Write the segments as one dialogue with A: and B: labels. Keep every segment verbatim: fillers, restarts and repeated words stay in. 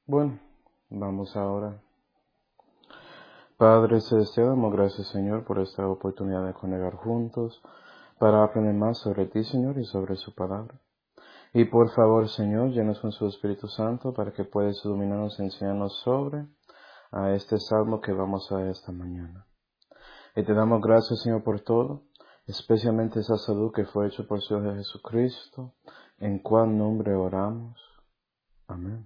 A: Bueno, vamos ahora. Padre Celestial, damos gracias, Señor, por esta oportunidad de congregar juntos para aprender más sobre ti, Señor, y sobre su palabra. Y por favor, Señor, llenos con su Espíritu Santo para que puedas iluminarnos y enseñarnos sobre a este salmo que vamos a ver esta mañana. Y te damos gracias, Señor, por todo, especialmente esa salud que fue hecha por su Hijo Jesucristo, en cual nombre oramos. Amén.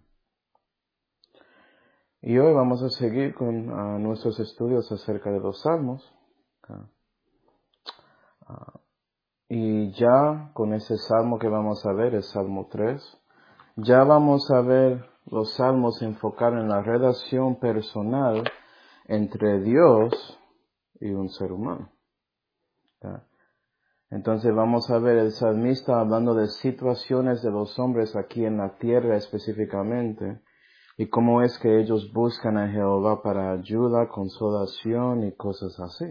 A: Y hoy vamos a seguir con uh, nuestros estudios acerca de los salmos. Uh, uh, y ya con ese salmo que vamos a ver, el Salmo tres, ya vamos a ver los salmos enfocados en la relación personal entre Dios y un ser humano. ¿Sí? Entonces vamos a ver el salmista hablando de situaciones de los hombres aquí en la tierra específicamente, y cómo es que ellos buscan a Jehová para ayuda, consolación y cosas así.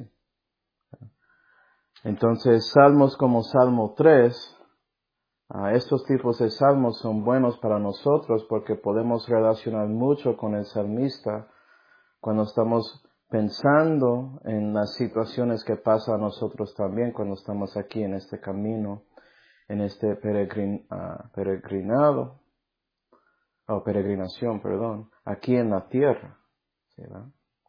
A: Entonces, salmos como Salmo tres, uh, estos tipos de salmos son buenos para nosotros porque podemos relacionar mucho con el salmista cuando estamos pensando en las situaciones que pasan a nosotros también cuando estamos aquí en este camino, en este peregrin, uh, peregrinado. o oh, peregrinación, perdón, aquí en la tierra. ¿Sí, ¿verdad?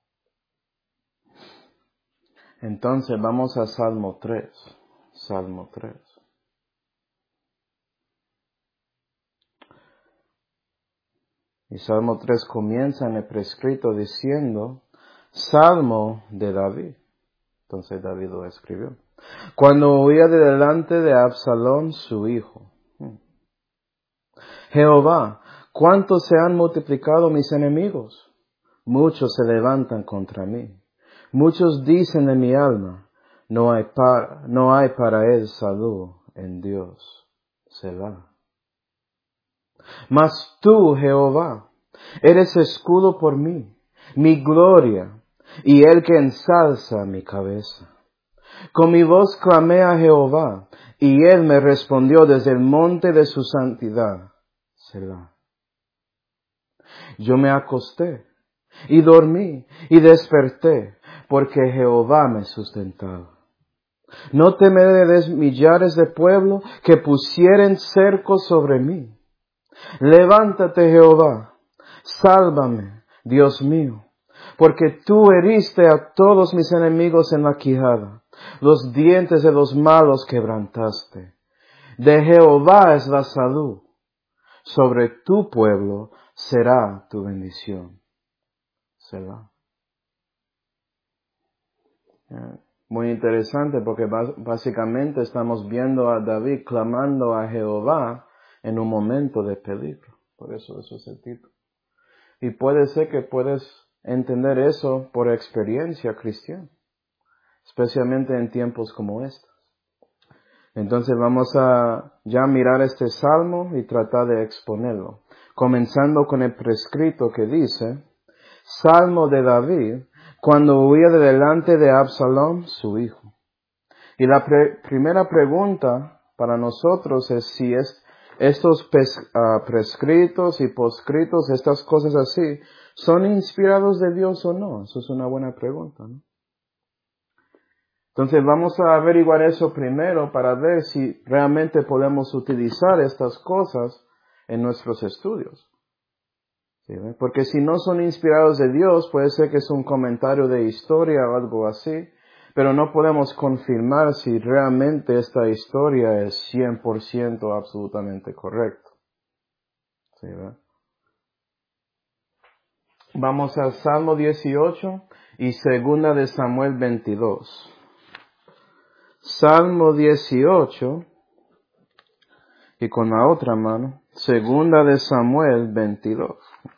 A: Entonces vamos a Salmo tres. Salmo tres. Y Salmo tres comienza en el prescrito diciendo, Salmo de David. Entonces David lo escribió. Cuando huía de delante de Absalón, su hijo. Jehová, ¿cuánto se han multiplicado mis enemigos? Muchos se levantan contra mí. Muchos dicen de mi alma, no hay para, no hay para él salud en Dios. Selah. Mas tú, Jehová, eres escudo por mí, mi gloria, y el que ensalza mi cabeza. Con mi voz clamé a Jehová, y él me respondió desde el monte de su santidad. Selah. Yo me acosté y dormí y desperté, porque Jehová me sustentaba. No temeré de millares de pueblo que pusieren cerco sobre mí. Levántate, Jehová, sálvame, Dios mío, porque tú heriste a todos mis enemigos en la quijada, los dientes de los malos quebrantaste. De Jehová es la salud, sobre tu pueblo será tu bendición. Selah. Muy interesante porque básicamente estamos viendo a David clamando a Jehová en un momento de peligro. Por eso eso es el título. Y puede ser que puedes entender eso por experiencia cristiana, especialmente en tiempos como estos. Entonces vamos a ya mirar este salmo y tratar de exponerlo. Comenzando con el prescrito que dice, Salmo de David, cuando huía de delante de Absalón, su hijo. Y la pre- primera pregunta para nosotros es si es, estos pes, uh, prescritos y poscritos, estas cosas así, ¿son inspirados de Dios o no? Eso es una buena pregunta, ¿no? Entonces vamos a averiguar eso primero para ver si realmente podemos utilizar estas cosas en nuestros estudios. ¿Sí, ve? Porque si no son inspirados de Dios, puede ser que es un comentario de historia o algo así, pero no podemos confirmar si realmente esta historia es cien por ciento absolutamente correcta. ¿Sí, ve? Vamos al Salmo dieciocho y Segunda de Samuel veintidós. Salmo dieciocho y con la otra mano, Segunda de Samuel veintidós.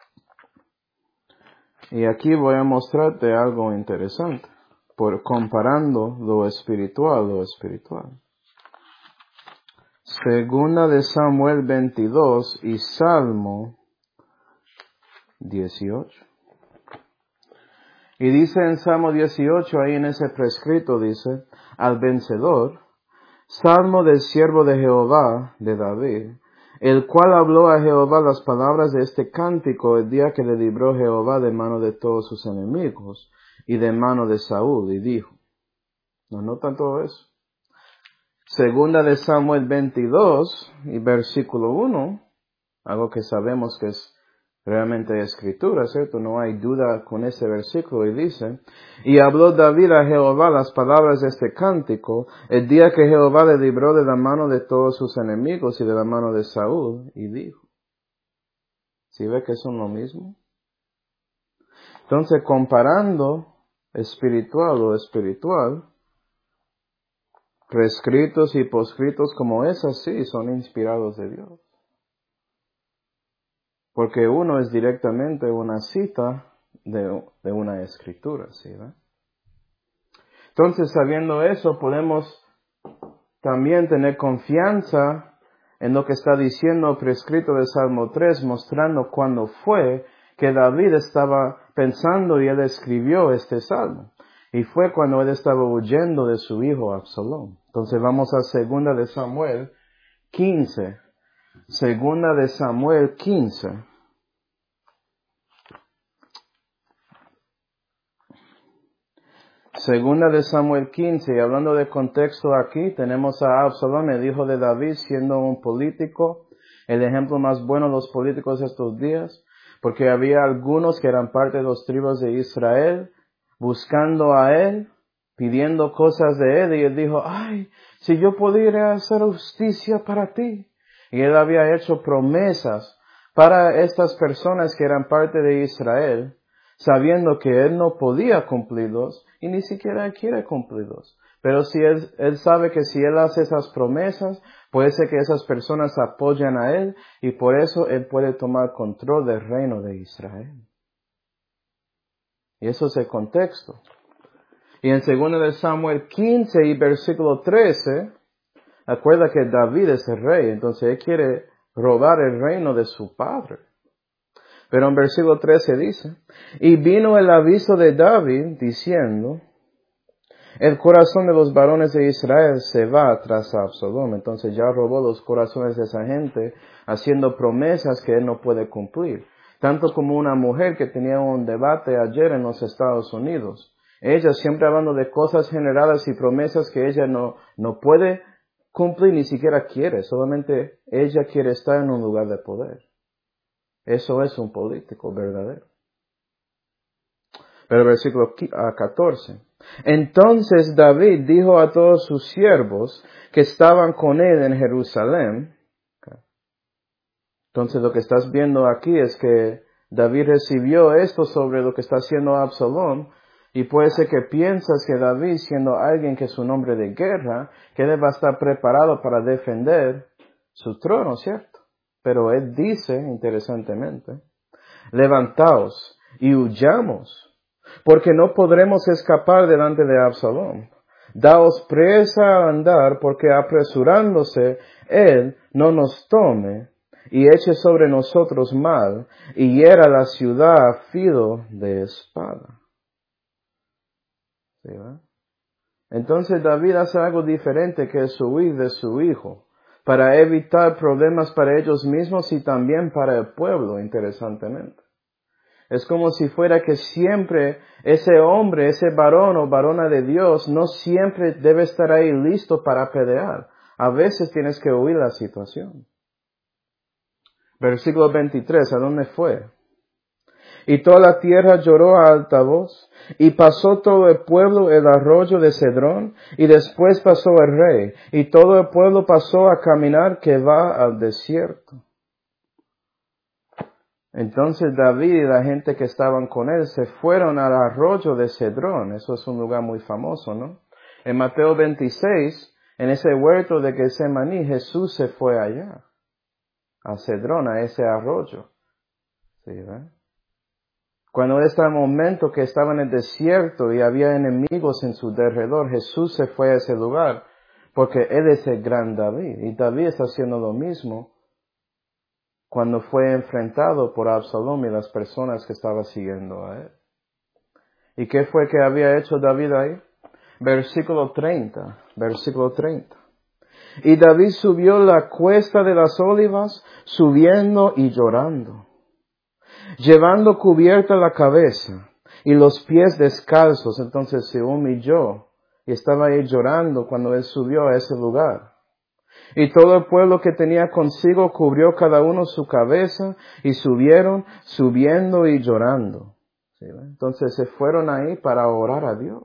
A: Y aquí voy a mostrarte algo interesante, por comparando lo espiritual, lo espiritual. Segunda de Samuel veintidós y Salmo dieciocho. Y dice en Salmo dieciocho, ahí en ese prescrito dice, al vencedor, Salmo del siervo de Jehová, de David, el cual habló a Jehová las palabras de este cántico el día que le libró Jehová de mano de todos sus enemigos y de mano de Saúl, y dijo. ¿No notan todo eso? Segunda de Samuel veintidós y versículo uno, algo que sabemos que es realmente escritura, ¿cierto? No hay duda con ese versículo, y dice, y habló David a Jehová las palabras de este cántico, el día que Jehová le libró de la mano de todos sus enemigos y de la mano de Saúl, y dijo. ¿Sí ve que son lo mismo? Entonces, comparando espiritual o espiritual, prescritos y poscritos como esas, sí, son inspirados de Dios. Porque uno es directamente una cita de, de una escritura, ¿sí? ¿verdad? Entonces, sabiendo eso, podemos también tener confianza en lo que está diciendo prescrito de Salmo tres, mostrando cuándo fue que David estaba pensando y él escribió este salmo. Y fue cuando él estaba huyendo de su hijo Absalón. Entonces vamos a segunda de Samuel quince. Segunda de Samuel quince. Segunda de Samuel quince, y hablando de contexto aquí, tenemos a Absalón, el hijo de David, siendo un político, el ejemplo más bueno de los políticos de estos días, porque había algunos que eran parte de los tribus de Israel, buscando a él, pidiendo cosas de él, y él dijo, ay, si yo pudiera hacer justicia para ti. Y él había hecho promesas para estas personas que eran parte de Israel, sabiendo que él no podía cumplirlos, y ni siquiera quiere cumplirlos. Pero si él, él sabe que si él hace esas promesas, puede ser que esas personas apoyan a él, y por eso él puede tomar control del reino de Israel. Y eso es el contexto. Y en segunda de Samuel quince y versículo trece, acuerda que David es el rey, entonces él quiere robar el reino de su padre. Pero en versículo trece dice, y vino el aviso de David diciendo, el corazón de los varones de Israel se va tras Absalón. Entonces ya robó los corazones de esa gente, haciendo promesas que él no puede cumplir. Tanto como una mujer que tenía un debate ayer en los Estados Unidos. Ella siempre hablando de cosas generadas y promesas que ella no, no puede cumplir, ni siquiera quiere. Solamente ella quiere estar en un lugar de poder. Eso es un político verdadero. Pero el versículo catorce. Entonces David dijo a todos sus siervos que estaban con él en Jerusalén. Entonces lo que estás viendo aquí es que David recibió esto sobre lo que está haciendo Absalón. Y puede ser que piensas que David, siendo alguien que es un hombre de guerra, que él va a estar preparado para defender su trono, ¿cierto? Pero él dice, interesantemente, levantaos y huyamos, porque no podremos escapar delante de Absalón. Daos presa a andar, porque apresurándose él no nos tome y eche sobre nosotros mal y hiera la ciudad a filo de espada. ¿Sí, va? Entonces David hace algo diferente, que es huir de su hijo, para evitar problemas para ellos mismos y también para el pueblo, interesantemente. Es como si fuera que siempre ese hombre, ese varón o varona de Dios, no siempre debe estar ahí listo para pelear. A veces tienes que huir la situación. Versículo veintitrés, ¿a dónde fue? Y toda la tierra lloró a alta voz, y pasó todo el pueblo el arroyo de Cedrón, y después pasó el rey, y todo el pueblo pasó a caminar que va al desierto. Entonces David y la gente que estaban con él se fueron al arroyo de Cedrón. Eso es un lugar muy famoso, ¿no? En Mateo veintiséis, en ese huerto de Getsemaní, Jesús se fue allá, a Cedrón, a ese arroyo. ¿Sí, ¿verdad? Cuando era el momento que estaba en el desierto y había enemigos en su derredor, Jesús se fue a ese lugar, porque Él es el gran David. Y David está haciendo lo mismo cuando fue enfrentado por Absalón y las personas que estaban siguiendo a él. ¿Y qué fue que había hecho David ahí? Versículo treinta, versículo treinta. Y David subió la cuesta de las olivas, subiendo y llorando, llevando cubierta la cabeza y los pies descalzos. Entonces se humilló y estaba ahí llorando cuando él subió a ese lugar. Y todo el pueblo que tenía consigo cubrió cada uno su cabeza y subieron, subiendo y llorando. ¿Sí? Entonces se fueron ahí para orar a Dios.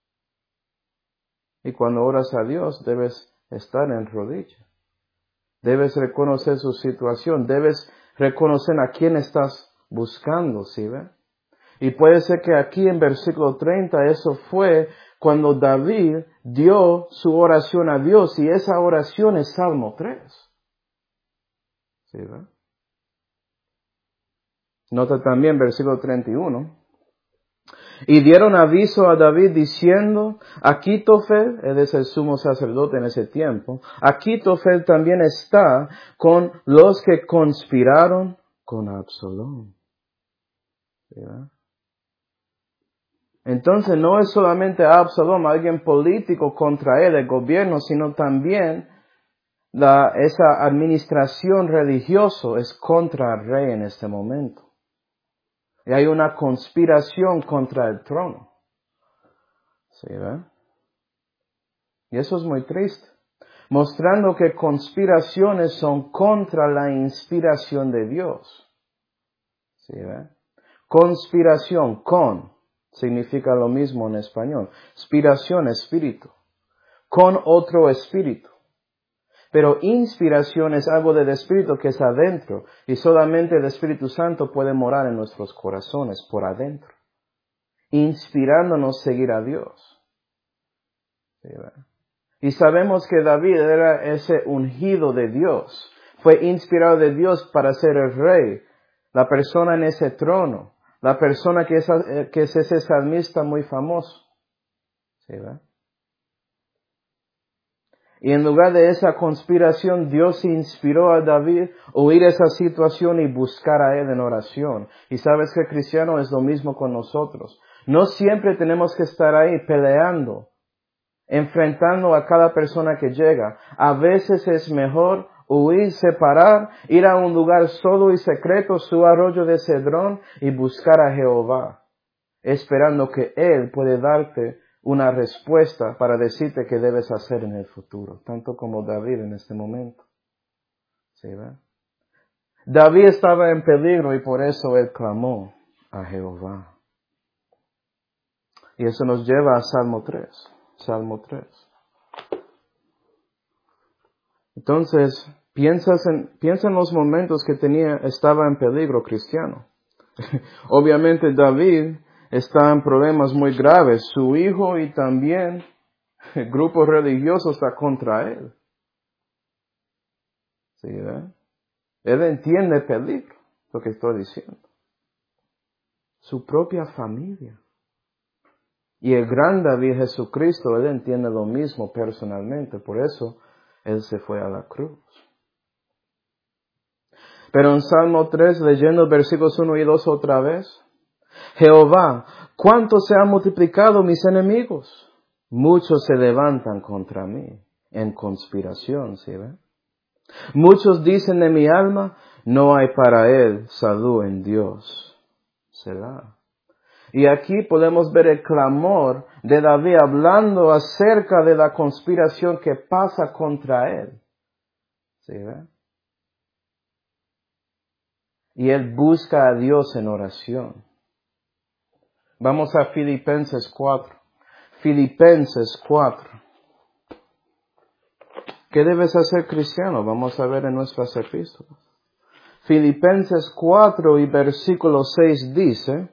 A: Y cuando oras a Dios debes estar en rodillas. Debes reconocer su situación. Debes reconocer a quién estás buscando, ¿sí ve? Y puede ser que aquí en versículo treinta eso fue cuando David dio su oración a Dios, y esa oración es Salmo tres. ¿Sí ve? Nota también versículo treinta y uno. Y dieron aviso a David diciendo, Achitofel, él es el sumo sacerdote en ese tiempo, Achitofel también está con los que conspiraron con Absalón. ¿Sí ve? Entonces no es solamente Absalom, alguien político contra él, el gobierno, sino también la, esa administración religiosa es contra el rey en este momento. Y hay una conspiración contra el trono. ¿Sí, ve? Y eso es muy triste. Mostrando que conspiraciones son contra la inspiración de Dios. ¿Sí, ve? Conspiración, con. Significa lo mismo en español. Inspiración, espíritu. Con otro espíritu. Pero inspiración es algo del espíritu que es adentro. Y solamente el Espíritu Santo puede morar en nuestros corazones por adentro. Inspirándonos a seguir a Dios. ¿Sí, verdad? Y sabemos que David era ese ungido de Dios. Fue inspirado de Dios para ser el rey. La persona en ese trono. La persona que es, que es ese salmista muy famoso. ¿Sí, verdad? Y en lugar de esa conspiración, Dios inspiró a David a oír esa situación y buscar a Él en oración. Y sabes que cristiano es lo mismo con nosotros. No siempre tenemos que estar ahí peleando, enfrentando a cada persona que llega. A veces es mejor huir, separar, ir a un lugar solo y secreto, su arroyo de Cedrón, y buscar a Jehová, esperando que Él puede darte una respuesta para decirte qué debes hacer en el futuro, tanto como David en este momento. ¿Sí, ve? David estaba en peligro y por eso él clamó a Jehová. Y eso nos lleva a Salmo tres. Salmo tres. Entonces, piensas en, piensa en los momentos que tenía, estaba en peligro cristiano. Obviamente David está en problemas muy graves. Su hijo y también el grupo religioso está contra él. ¿Sí, ve? Él entiende el peligro, lo que estoy diciendo. Su propia familia. Y el gran David Jesucristo, él entiende lo mismo personalmente. Por eso, él se fue a la cruz. Pero en Salmo tres, leyendo versículos uno y dos otra vez, Jehová, ¿cuánto se han multiplicado mis enemigos? Muchos se levantan contra mí en conspiración, ¿sí ve? Muchos dicen de mi alma, no hay para él salud en Dios. Selah. Y aquí podemos ver el clamor de David hablando acerca de la conspiración que pasa contra él. ¿Sí ve? Y él busca a Dios en oración. Vamos a Filipenses cuatro. Filipenses cuatro. ¿Qué debes hacer, cristiano? Vamos a ver en nuestras epístolas. Filipenses cuatro y versículo seis dice,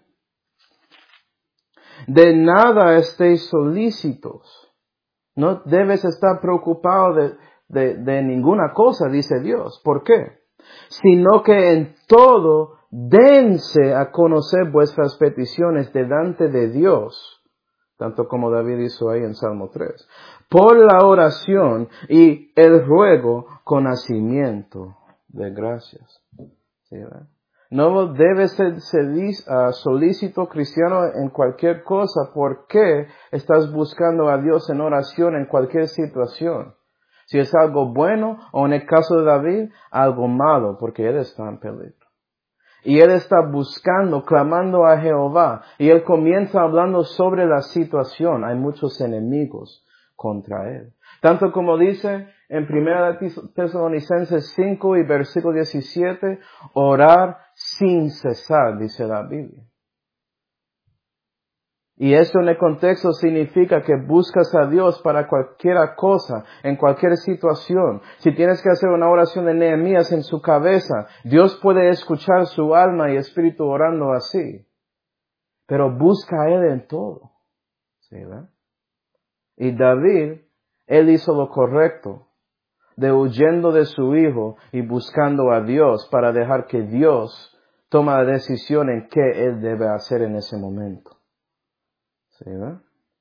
A: de nada estéis solícitos. No debes estar preocupado de, de, de ninguna cosa, dice Dios. ¿Por qué? Sino que en todo dense a conocer vuestras peticiones delante de Dios. Tanto como David hizo ahí en Salmo tres. Por la oración y el ruego con hacimiento de gracias. ¿Sí, verdad? No debes ser uh, solícito cristiano en cualquier cosa. ¿Por qué estás buscando a Dios en oración en cualquier situación? Si es algo bueno o en el caso de David, algo malo, porque él está en peligro. Y él está buscando, clamando a Jehová. Y él comienza hablando sobre la situación. Hay muchos enemigos contra él. Tanto como dice en primera Tesalonicenses cinco y versículo diecisiete, orar sin cesar, dice la Biblia. Y eso en el contexto significa que buscas a Dios para cualquier cosa, en cualquier situación. Si tienes que hacer una oración de Nehemías en su cabeza, Dios puede escuchar su alma y espíritu orando así. Pero busca a Él en todo. ¿Sí, verdad? Y David, él hizo lo correcto, de huyendo de su hijo y buscando a Dios para dejar que Dios tome la decisión en qué él debe hacer en ese momento. ¿Sí, verdad?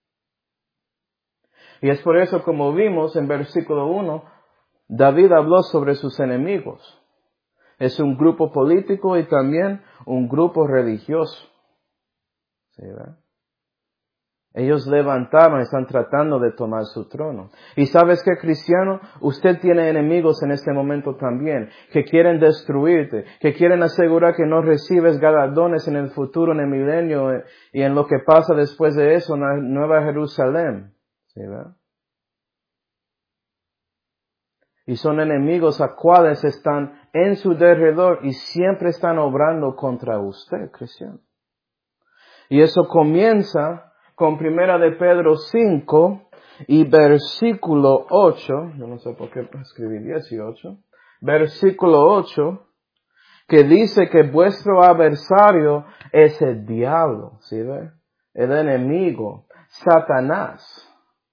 A: Y es por eso, como vimos en versículo uno, David habló sobre sus enemigos. Es un grupo político y también un grupo religioso. ¿Sí, verdad? Ellos levantaron, están tratando de tomar su trono. Y sabes qué, cristiano, usted tiene enemigos en este momento también, que quieren destruirte, que quieren asegurar que no recibes galardones en el futuro, en el milenio, y en lo que pasa después de eso, en la Nueva Jerusalén. ¿Sí, verdad? Y son enemigos a cuales están en su derredor y siempre están obrando contra usted, cristiano. Y eso comienza con primera de Pedro cinco y versículo ocho. Yo no sé por qué escribí dieciocho. Versículo ocho, que dice que vuestro adversario es el diablo, ¿sí ve? El enemigo, Satanás.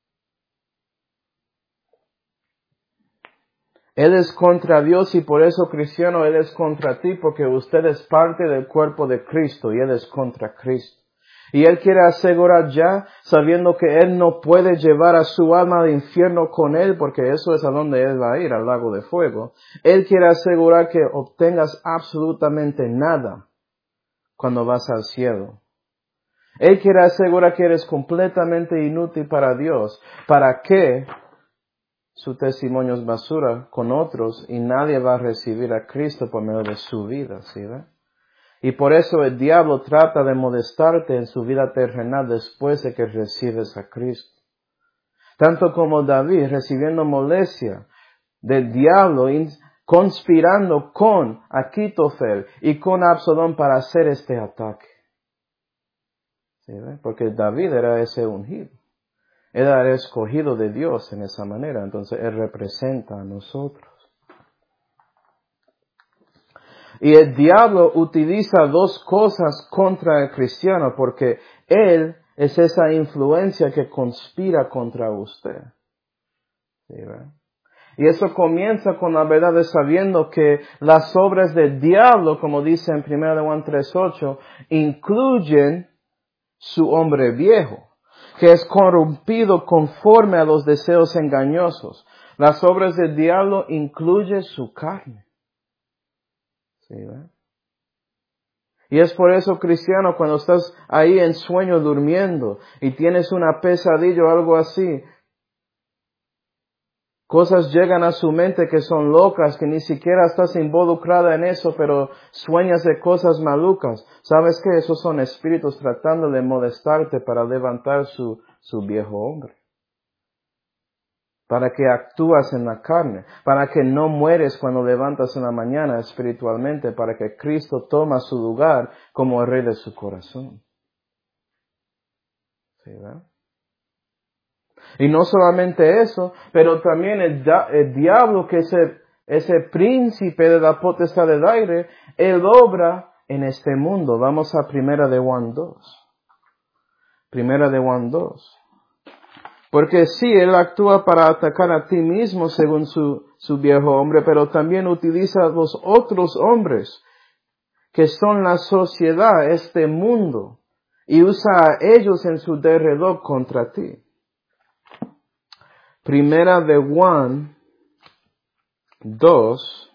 A: Él es contra Dios y por eso, cristiano, Él es contra ti, porque usted es parte del cuerpo de Cristo y Él es contra Cristo. Y Él quiere asegurar ya, sabiendo que Él no puede llevar a su alma al infierno con Él, porque eso es a donde Él va a ir, al lago de fuego. Él quiere asegurar que obtengas absolutamente nada cuando vas al cielo. Él quiere asegurar que eres completamente inútil para Dios. ¿Para qué? Su testimonio es basura con otros y nadie va a recibir a Cristo por medio de su vida, ¿sí ve? Y por eso el diablo trata de molestarte en su vida terrenal después de que recibes a Cristo. Tanto como David recibiendo molestia del diablo, conspirando con Achitofel y con Absalón para hacer este ataque. ¿Sí ve? Porque David era ese ungido. Él era escogido de Dios en esa manera, entonces Él representa a nosotros. Y el diablo utiliza dos cosas contra el cristiano, porque él es esa influencia que conspira contra usted. ¿Sí, verdad? Y eso comienza con la verdad de sabiendo que las obras del diablo, como dice en primera de Juan tres ocho, incluyen su hombre viejo, que es corrompido conforme a los deseos engañosos. Las obras del diablo incluyen su carne. ¿Sí, ¿verdad? Y es por eso, cristiano, cuando estás ahí en sueño durmiendo y tienes una pesadilla o algo así, cosas llegan a su mente que son locas, que ni siquiera estás involucrada en eso, pero sueñas de cosas malucas. ¿Sabes qué? Esos son espíritus tratando de molestarte para levantar su, su viejo hombre. Para que actúas en la carne, para que no mueres cuando levantas en la mañana espiritualmente, para que Cristo toma su lugar como el rey de su corazón. ¿Sí, verdad? Y no solamente eso, pero también el, el diablo, que es el, ese príncipe de la potestad del aire, él obra en este mundo. Vamos a primera de Juan dos. Primera de Juan dos. Porque sí, él actúa para atacar a ti mismo según su, su viejo hombre, pero también utiliza a los otros hombres, que son la sociedad, este mundo, y usa a ellos en su derredor contra ti. Primera de Juan dos,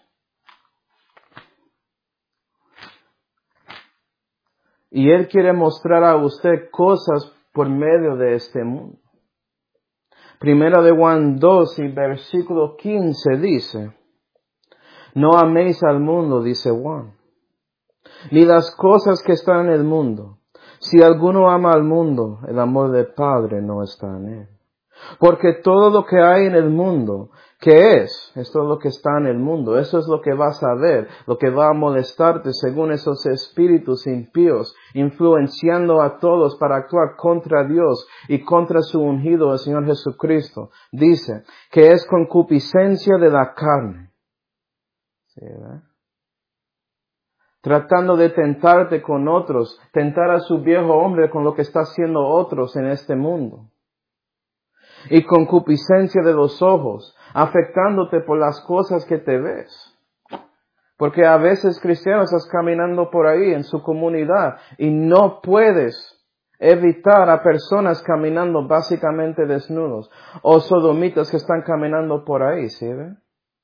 A: y él quiere mostrar a usted cosas por medio de este mundo. Primera de Juan dos y versículo quince dice, no améis al mundo, dice Juan, ni las cosas que están en el mundo. Si alguno ama al mundo, el amor del Padre no está en él. Porque todo lo que hay en el mundo, ¿qué es? Esto es lo que está en el mundo. Eso es lo que vas a ver, lo que va a molestarte según esos espíritus impíos, influenciando a todos para actuar contra Dios y contra su ungido, el Señor Jesucristo. Dice que es concupiscencia de la carne. ¿Sí, verdad? Tratando de tentarte con otros, tentar a su viejo hombre con lo que está haciendo otros en este mundo. Y concupiscencia de los ojos, afectándote por las cosas que te ves. Porque a veces cristianos estás caminando por ahí en su comunidad y no puedes evitar a personas caminando básicamente desnudos o sodomitas que están caminando por ahí, ¿sí ve?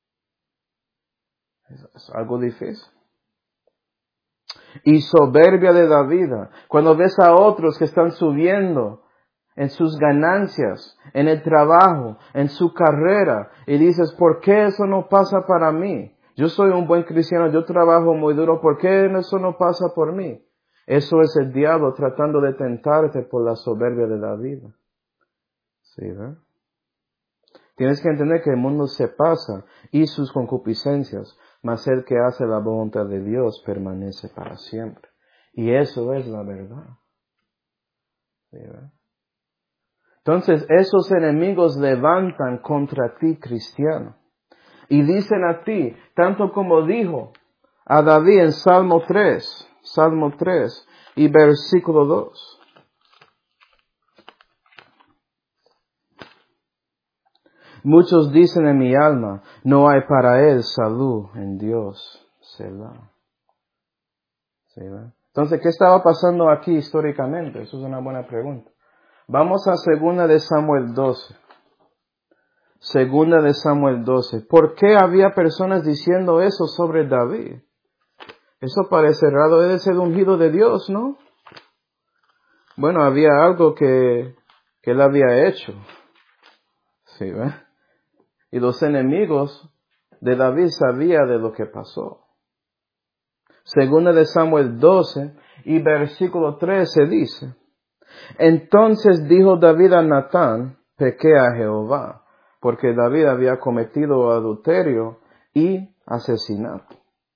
A: Es algo difícil. Y soberbia de la vida. Cuando ves a otros que están subiendo en sus ganancias, en el trabajo, en su carrera, y dices, ¿por qué eso no pasa para mí? Yo soy un buen cristiano, yo trabajo muy duro, ¿por qué eso no pasa por mí? Eso es el diablo tratando de tentarte por la soberbia de la vida. ¿Sí, verdad? Tienes que entender que el mundo se pasa y sus concupiscencias, mas el que hace la voluntad de Dios permanece para siempre. Y eso es la verdad. ¿Sí, verdad? Entonces, esos enemigos levantan contra ti, cristiano, y dicen a ti, tanto como dijo a David en Salmo tres, Salmo tres y versículo dos. Muchos dicen en mi alma, no hay para él salud en Dios. Selah. ¿Selah? Entonces, ¿qué estaba pasando aquí históricamente? Eso es una buena pregunta. Vamos a segunda de Samuel doce. Segunda de Samuel doce. ¿Por qué había personas diciendo eso sobre David? Eso parece raro, debe ser ungido de Dios, ¿no? Bueno, había algo que, que él había hecho. ¿Sí, ve? Y los enemigos de David sabían de lo que pasó. Segunda de Samuel doce y versículo trece dice, entonces dijo David a Natán, pequé a Jehová, porque David había cometido adulterio y asesinato.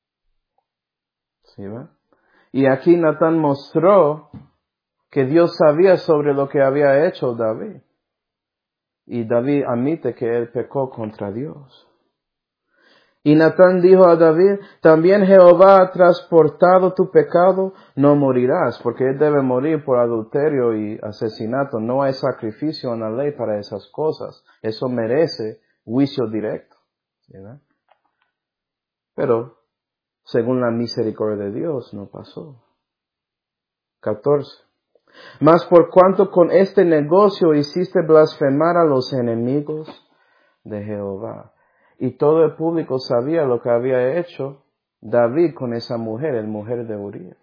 A: ¿Sí, ve? Y aquí Natán mostró que Dios sabía sobre lo que había hecho David. Y David admite que él pecó contra Dios. Y Natán dijo a David, también Jehová ha transportado tu pecado, no morirás, porque él debe morir por adulterio y asesinato. No hay sacrificio en la ley para esas cosas. Eso merece juicio directo. ¿Verdad? Pero, según la misericordia de Dios, no pasó. catorce. Mas por cuanto con este negocio hiciste blasfemar a los enemigos de Jehová. Y todo el público sabía lo que había hecho David con esa mujer, el mujer de Urías.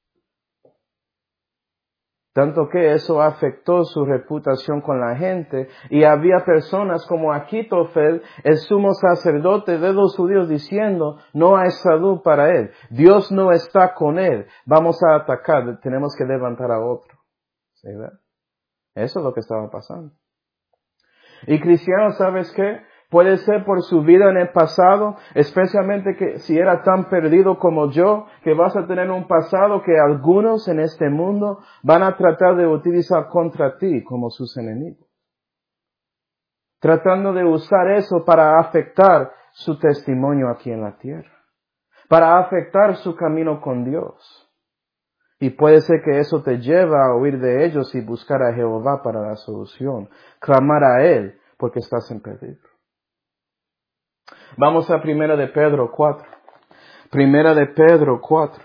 A: Tanto que eso afectó su reputación con la gente. Y había personas como Achitofel, el sumo sacerdote de los judíos, diciendo, no hay salud para él. Dios no está con él. Vamos a atacar, tenemos que levantar a otro. ¿Sí, verdad? Eso es lo que estaba pasando. Y cristiano, ¿sabes qué? Puede ser por su vida en el pasado, especialmente que si era tan perdido como yo, que vas a tener un pasado que algunos en este mundo van a tratar de utilizar contra ti como sus enemigos. Tratando de usar eso para afectar su testimonio aquí en la tierra. Para afectar su camino con Dios. Y puede ser que eso te lleve a huir de ellos y buscar a Jehová para la solución. Clamar a Él porque estás en peligro. Vamos a Primera de Pedro cuatro. Primera de Pedro cuatro.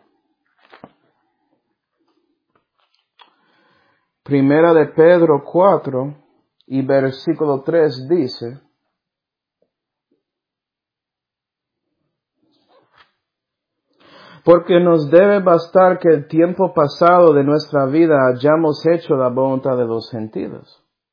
A: Primera de Pedro cuatro y versículo tres dice, porque nos debe bastar que el tiempo pasado de nuestra vida hayamos hecho la voluntad de los gentiles,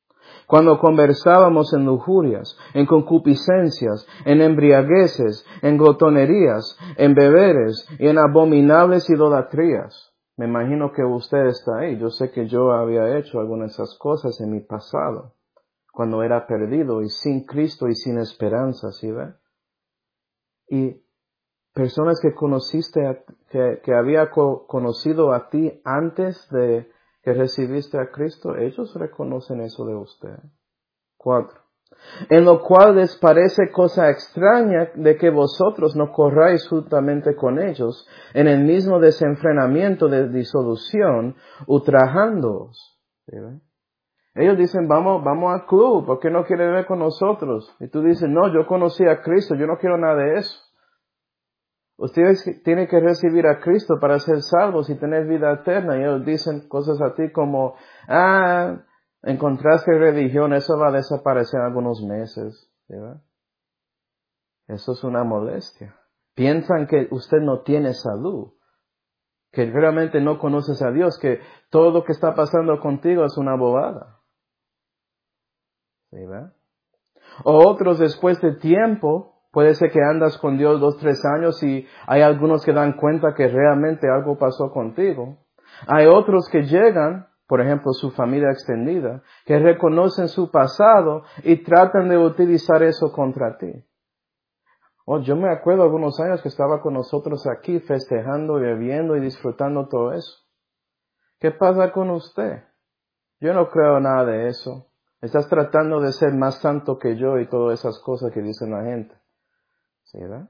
A: cuando conversábamos en lujurias, en concupiscencias, en embriagueces, en glotonerías, en beberes y en abominables idolatrías. Me imagino que usted está ahí. Yo sé que yo había hecho algunas de esas cosas en mi pasado, cuando era perdido y sin Cristo y sin esperanza, ¿sí ve? Y personas que conociste, a, que, que había co- conocido a ti antes de que recibiste a Cristo, ellos reconocen eso de usted. Cuatro. En lo cual les parece cosa extraña de que vosotros no corráis juntamente con ellos en el mismo desenfrenamiento de disolución, ultrajándoos. ¿Sí ven? Ellos dicen, vamos, vamos al club, ¿por qué no quiere ver con nosotros? Y tú dices, no, yo conocí a Cristo, yo no quiero nada de eso. Ustedes tienen que recibir a Cristo para ser salvos y tener vida eterna. Y ellos dicen cosas a ti como, ah, encontraste religión, eso va a desaparecer en algunos meses. ¿Verdad? Eso es una molestia. Piensan que usted no tiene salud, que realmente no conoces a Dios, que todo lo que está pasando contigo es una bobada. ¿Verdad? O otros después de tiempo, puede ser que andas con Dios dos, tres años y hay algunos que dan cuenta que realmente algo pasó contigo. Hay otros que llegan, por ejemplo, su familia extendida, que reconocen su pasado y tratan de utilizar eso contra ti. Oh, yo me acuerdo algunos años que estaba con nosotros aquí festejando, bebiendo y disfrutando todo eso. ¿Qué pasa con usted? Yo no creo nada de eso. Estás tratando de ser más santo que yo y todas esas cosas que dicen la gente. ¿Sí, verdad?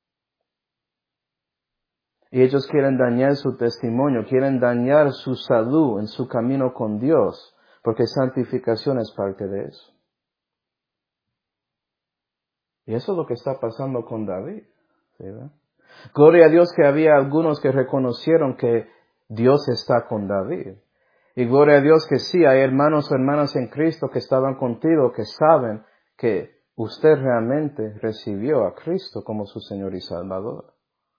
A: Y ellos quieren dañar su testimonio, quieren dañar su salud en su camino con Dios, porque santificación es parte de eso. Y eso es lo que está pasando con David. ¿Sí, verdad? Gloria a Dios que había algunos que reconocieron que Dios está con David. Y gloria a Dios que sí, hay hermanos o hermanas en Cristo que estaban contigo, que saben que usted realmente recibió a Cristo como su Señor y Salvador.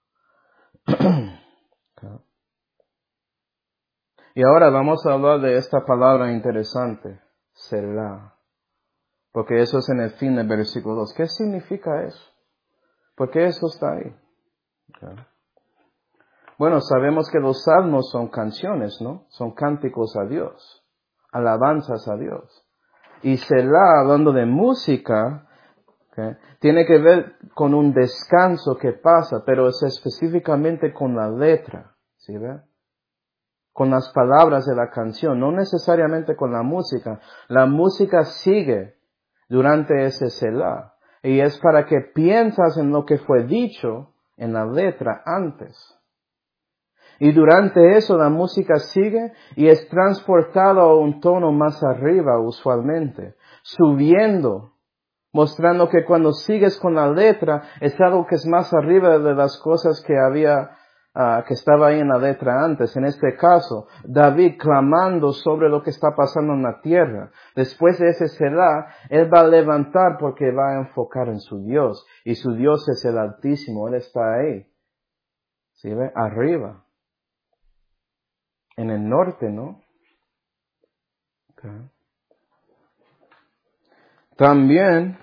A: Y ahora vamos a hablar de esta palabra interesante, Selah. Porque eso es en el fin del versículo dos. ¿Qué significa eso? ¿Por qué eso está ahí? Okay. Bueno, sabemos que los salmos son canciones, ¿no? Son cánticos a Dios, alabanzas a Dios. Y Selah, hablando de música, okay, tiene que ver con un descanso que pasa, pero es específicamente con la letra, ¿sí ve? Con las palabras de la canción, no necesariamente con la música. La música sigue durante ese Selah, y es para que piensas en lo que fue dicho en la letra antes. Y durante eso la música sigue y es transportada a un tono más arriba usualmente, subiendo, mostrando que cuando sigues con la letra es algo que es más arriba de las cosas que había, uh, que estaba ahí en la letra antes. En este caso, David clamando sobre lo que está pasando en la tierra. Después de ese Selah, él va a levantar porque va a enfocar en su Dios. Y su Dios es el Altísimo, él está ahí. ¿Sí ve? Arriba. En el norte, ¿no? Okay. También,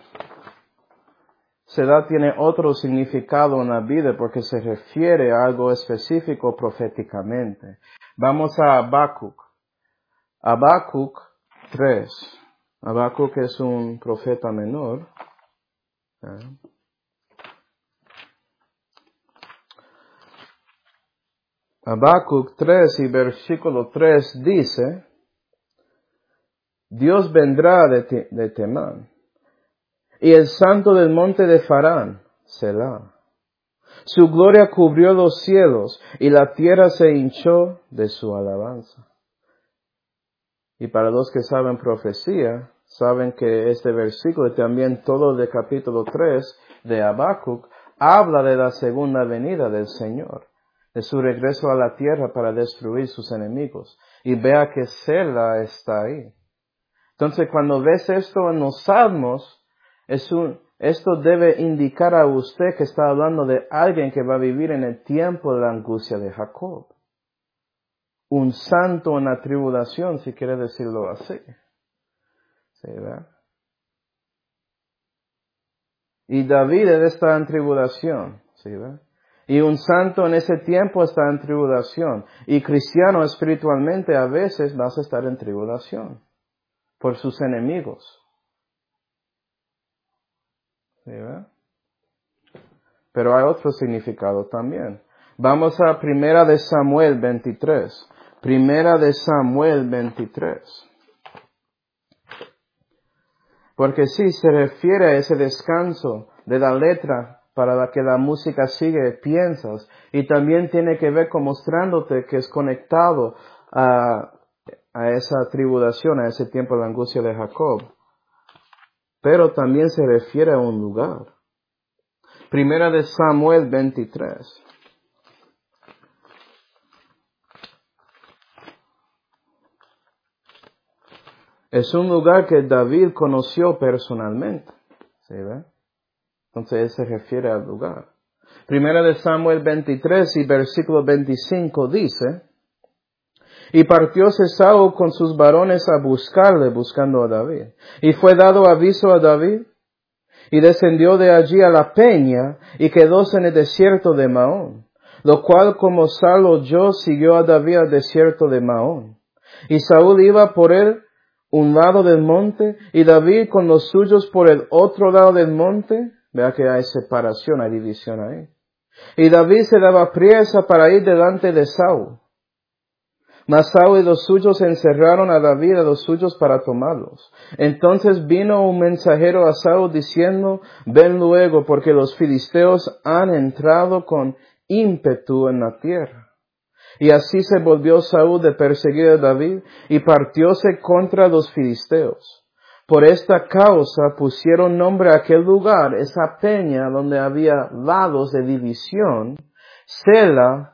A: Selah tiene otro significado en la vida porque se refiere a algo específico proféticamente. Vamos a Habacuc. Habacuc tres. Habacuc es un profeta menor. Okay. Habacuc tres y versículo tres dice, Dios vendrá de, te, de Temán, y el santo del monte de Farán, Selah. Su gloria cubrió los cielos, y la tierra se hinchó de su alabanza. Y para los que saben profecía, saben que este versículo y también todo el capítulo tres de Habacuc habla de la segunda venida del Señor, de su regreso a la tierra para destruir sus enemigos. Y vea que Selah está ahí. Entonces, cuando ves esto en los Salmos, es un, esto debe indicar a usted que está hablando de alguien que va a vivir en el tiempo de la angustia de Jacob. Un santo en la tribulación, si quiere decirlo así. ¿Sí, verdad? Y David debe estar en tribulación. ¿Sí, verdad? Y un santo en ese tiempo está en tribulación. Y cristiano espiritualmente a veces vas a estar en tribulación por sus enemigos. ¿Sí, verdad? Pero hay otro significado también. Vamos a Primera de Samuel veintitrés. Primera de Samuel veintitrés. Porque sí, se refiere a ese descanso de la letra para la que la música sigue, piensas. Y también tiene que ver con mostrándote que es conectado a, a esa tribulación, a ese tiempo de la angustia de Jacob. Pero también se refiere a un lugar. Primera de Samuel veintitrés. Es un lugar que David conoció personalmente. ¿Sí ve? Entonces él se refiere al lugar. Primera de Samuel veintitrés y versículo veinticinco dice: Y partióse Saúl con sus varones a buscarle, buscando a David. Y fue dado aviso a David, y descendió de allí a la peña, y quedóse en el desierto de Maón. Lo cual, como Saúl oyó, siguió a David al desierto de Maón. Y Saúl iba por él un lado del monte, y David con los suyos por el otro lado del monte. Vea que hay separación, hay división ahí. Y David se daba priesa para ir delante de Saúl. Mas Saúl y los suyos encerraron a David y a los suyos para tomarlos. Entonces vino un mensajero a Saúl diciendo: Ven luego, porque los filisteos han entrado con ímpetu en la tierra. Y así se volvió Saúl de perseguir a David, y partióse contra los filisteos. Por esta causa pusieron nombre a aquel lugar, esa peña donde había lados de división, Sela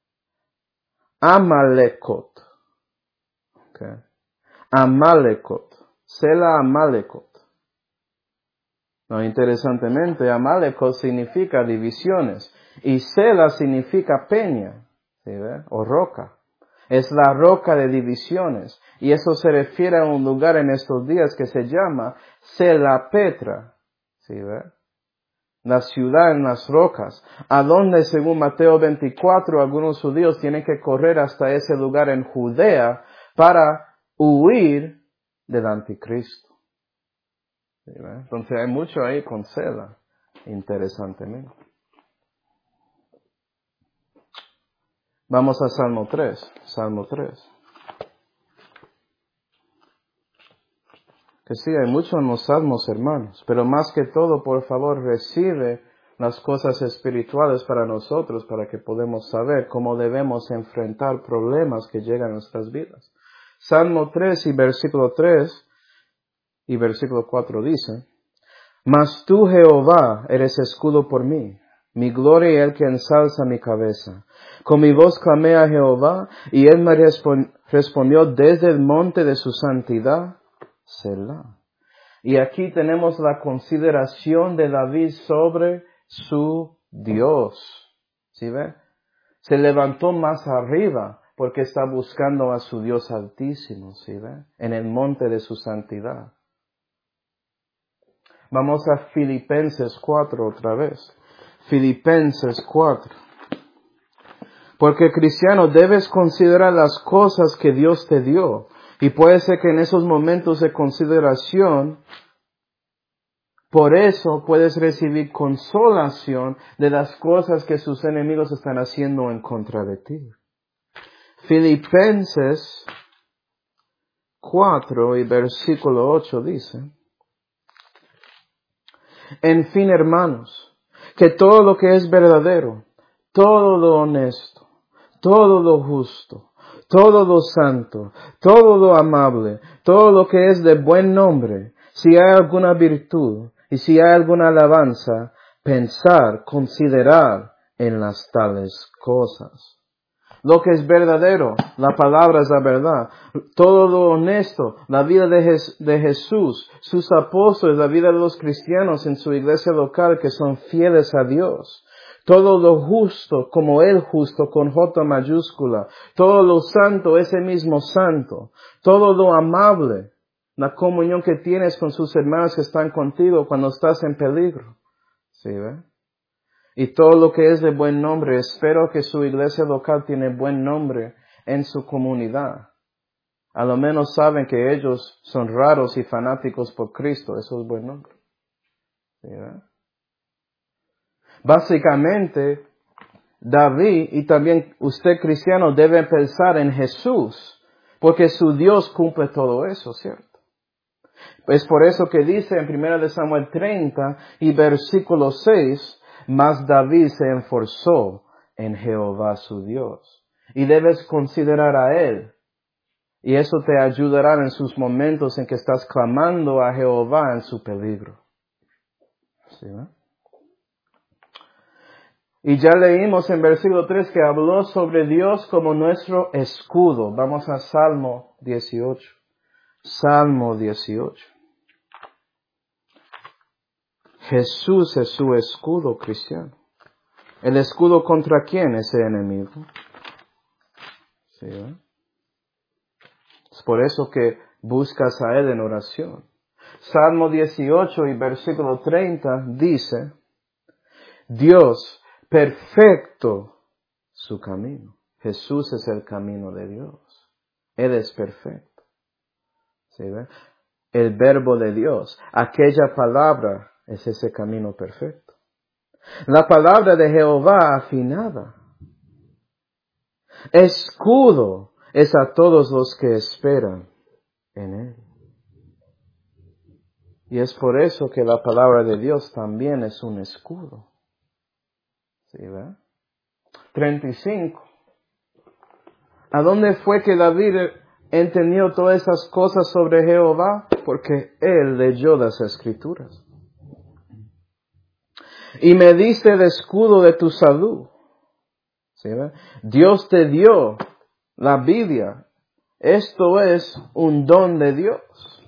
A: Amalekot. Okay. Amalekot. Sela Amalekot. No, interesantemente, Amalekot significa divisiones, y Sela significa peña. ¿Sí ve? O roca. Es la roca de divisiones. Y eso se refiere a un lugar en estos días que se llama Sela Petra. ¿Sí ve? La ciudad en las rocas. A donde, según Mateo veinticuatro, algunos judíos tienen que correr hasta ese lugar en Judea para huir del anticristo. ¿Sí ve? Entonces hay mucho ahí con Sela. Interesantemente. Vamos a Salmo tres, Salmo tres. Que sí, hay mucho en los salmos, hermanos, pero más que todo, por favor, recibe las cosas espirituales para nosotros, para que podamos saber cómo debemos enfrentar problemas que llegan a nuestras vidas. Salmo tres y versículo tres y versículo cuatro dice: Mas tú, Jehová, eres escudo por mí, mi gloria y el que ensalza mi cabeza. Con mi voz clamé a Jehová, y él me respondió desde el monte de su santidad, Selah. Y aquí tenemos la consideración de David sobre su Dios. ¿Sí ve? Se levantó más arriba porque está buscando a su Dios altísimo, ¿sí ve? En el monte de su santidad. Vamos a Filipenses cuatro otra vez. Filipenses cuatro. Porque cristiano, debes considerar las cosas que Dios te dio. Y puede ser que en esos momentos de consideración, por eso puedes recibir consolación de las cosas que sus enemigos están haciendo en contra de ti. Filipenses cuatro y versículo ocho dice: En fin, hermanos, que todo lo que es verdadero, todo lo honesto, todo lo justo, todo lo santo, todo lo amable, todo lo que es de buen nombre, si hay alguna virtud y si hay alguna alabanza, pensar, considerar en las tales cosas. Lo que es verdadero, la palabra es la verdad. Todo lo honesto, la vida de, Jes- de Jesús, sus apóstoles, la vida de los cristianos en su iglesia local que son fieles a Dios. Todo lo justo, como el justo, con J mayúscula. Todo lo santo, ese mismo santo. Todo lo amable, La comunión que tienes con sus hermanos que están contigo cuando estás en peligro. ¿Sí, ve? Y todo lo que es de buen nombre, espero que su iglesia local tiene buen nombre en su comunidad. A lo menos saben que ellos son raros y fanáticos por Cristo. Eso es buen nombre. ¿Sí, ve? Básicamente, David y también usted cristiano debe pensar en Jesús, porque su Dios cumple todo eso, ¿cierto? Es por eso que dice en primera de Samuel treinta y versículo seis, mas David se esforzó en Jehová su Dios. Y debes considerar a Él. Y eso te ayudará en sus momentos en que estás clamando a Jehová en su peligro. ¿Sí, no? Y ya leímos en versículo tres que habló sobre Dios como nuestro escudo. Vamos a Salmo dieciocho. Salmo dieciocho. Jesús es su escudo cristiano. ¿El escudo contra quién? Ese enemigo. ¿Sí, eh? Es por eso que buscas a Él en oración. Salmo dieciocho y versículo treinta dice, Dios perfecto su camino. Jesús es el camino de Dios. Él es perfecto. ¿Sí, ve? El verbo de Dios. Aquella palabra es ese camino perfecto. La palabra de Jehová afinada. Escudo es a todos los que esperan en Él. Y es por eso que la palabra de Dios también es un escudo. ¿Sí, ve? treinta y cinco. ¿A dónde fue que David entendió todas esas cosas sobre Jehová? Porque él leyó las Escrituras. Y me diste de escudo de tu salud. ¿Sí, ve? Dios te dio la Biblia. Esto es un don de Dios.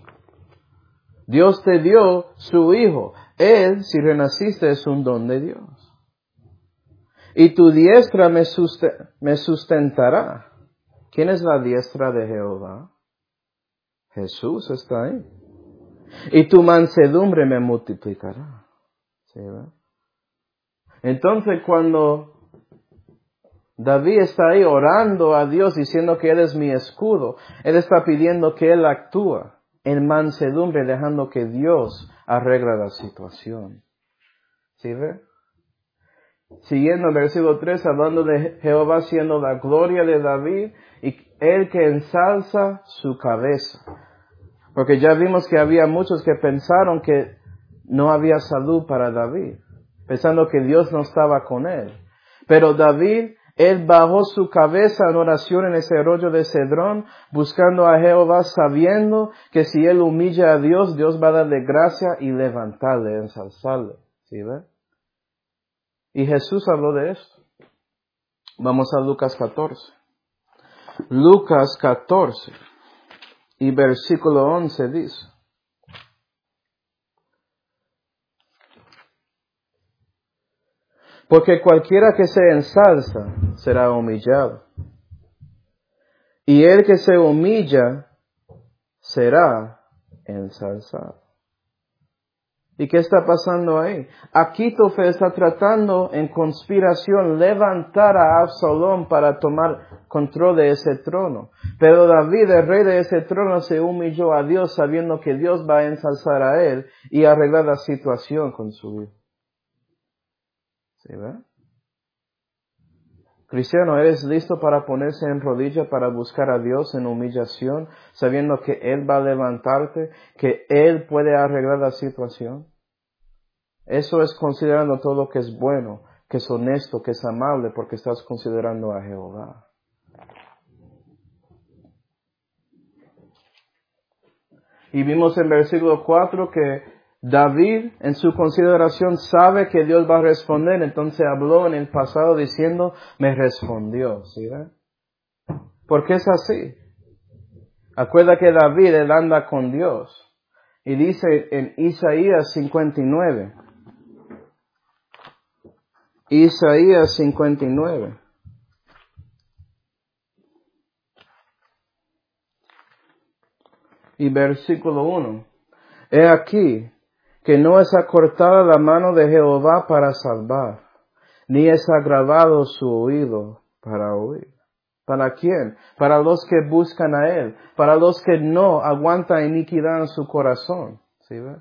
A: Dios te dio su Hijo. Él, si renaciste, es un don de Dios. Y tu diestra me, susten- me sustentará. ¿Quién es la diestra de Jehová? Jesús está ahí. Y tu mansedumbre me multiplicará. ¿Sí, ve? Entonces cuando David está ahí orando a Dios diciendo que Él es mi escudo, Él está pidiendo que Él actúa en mansedumbre dejando que Dios arregle la situación. ¿Sí, ve? Siguiendo el versículo tres, hablando de Jehová siendo la gloria de David y Él que ensalza su cabeza. Porque ya vimos que había muchos que pensaron que no había salud para David, pensando que Dios no estaba con él. Pero David, él bajó su cabeza en oración en ese arroyo de Cedrón, buscando a Jehová, sabiendo que si él humilla a Dios, Dios va a darle gracia y levantarle, ensalzarle. ¿Sí, ve? Y Jesús habló de esto. Vamos a Lucas catorce. Lucas catorce y versículo once dice, porque cualquiera que se ensalza será humillado, y el que se humilla será ensalzado. ¿Y qué está pasando ahí? Akitofel está tratando en conspiración levantar a Absalón para tomar control de ese trono. Pero David, el rey de ese trono, se humilló a Dios sabiendo que Dios va a ensalzar a él y arreglar la situación con su hijo. ¿Sí, ve? Cristiano, ¿eres listo para ponerse en rodilla para buscar a Dios en humillación, sabiendo que Él va a levantarte, que Él puede arreglar la situación? Eso es considerando todo lo que es bueno, que es honesto, que es amable, porque estás considerando a Jehová. Y vimos en versículo cuatro que David, en su consideración, sabe que Dios va a responder, entonces habló en el pasado diciendo, me respondió, ¿sí, ve? ¿Por qué es así? Acuerda que David, él anda con Dios. Y dice en Isaías cincuenta y nueve. Isaías cincuenta y nueve. Y versículo uno. He aquí que no es acortada la mano de Jehová para salvar, ni es agravado su oído para oír. ¿Para quién? Para los que buscan a Él, para los que no aguantan iniquidad en su corazón. ¿Sí ve?